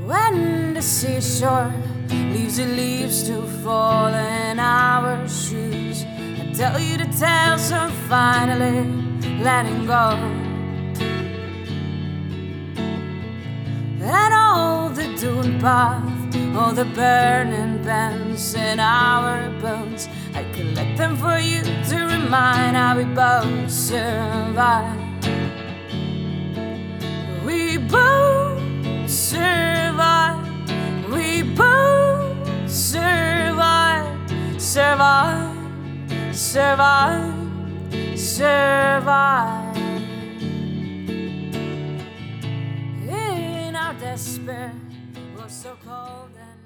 When the seashore leaves the leaves to fall in our shoes, I tell you the tales of finally letting go. And all the dune path, all the burning bends in our bones, I collect them for you to remind how we both survive. We both survive. We both survive. Survive. Survive. Survive. In our despair, was so cold and